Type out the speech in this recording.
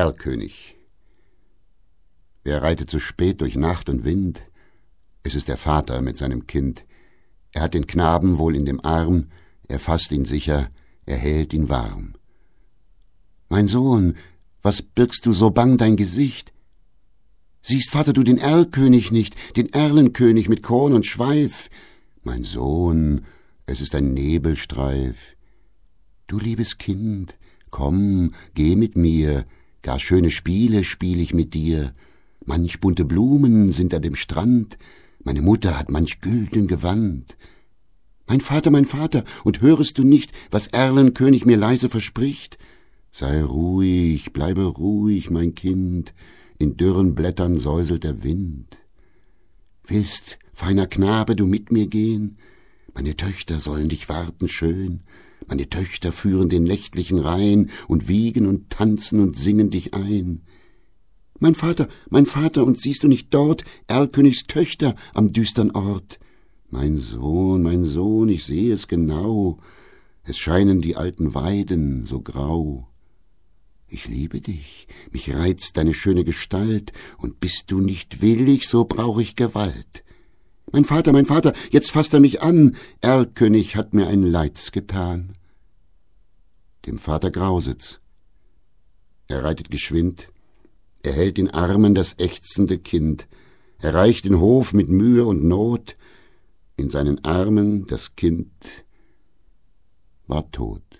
Erlkönig. Wer reitet so spät durch Nacht und Wind? Es ist der Vater mit seinem Kind. Er hat den Knaben wohl in dem Arm, er fasst ihn sicher, er hält ihn warm. Mein Sohn, was birgst du so bang dein Gesicht? Siehst, Vater, du den Erlkönig nicht, den Erlenkönig mit Kron und Schweif? Mein Sohn, es ist ein Nebelstreif. Du liebes Kind, komm, geh mit mir, gar schöne Spiele spiel ich mit dir. Manch bunte Blumen sind an dem Strand, meine Mutter hat manch gülden Gewand. Mein Vater, und hörest du nicht, was Erlenkönig mir leise verspricht? Sei ruhig, bleibe ruhig, mein Kind, in dürren Blättern säuselt der Wind. Willst, feiner Knabe, du mit mir gehen? Meine Töchter sollen dich warten schön, meine Töchter führen den nächtlichen Rhein und wiegen und tanzen und singen dich ein. Mein Vater, und siehst du nicht dort Erlkönigs Töchter am düstern Ort? Mein Sohn, ich sehe es genau, es scheinen die alten Weiden so grau. Ich liebe dich, mich reizt deine schöne Gestalt, und bist du nicht willig, so brauch ich Gewalt. Mein Vater, jetzt fasst er mich an, Erlkönig hat mir ein Leids getan. Dem Vater grauset's. Er reitet geschwind, er hält in Armen das ächzende Kind, erreicht den Hof mit Mühe und Not, in seinen Armen das Kind war tot.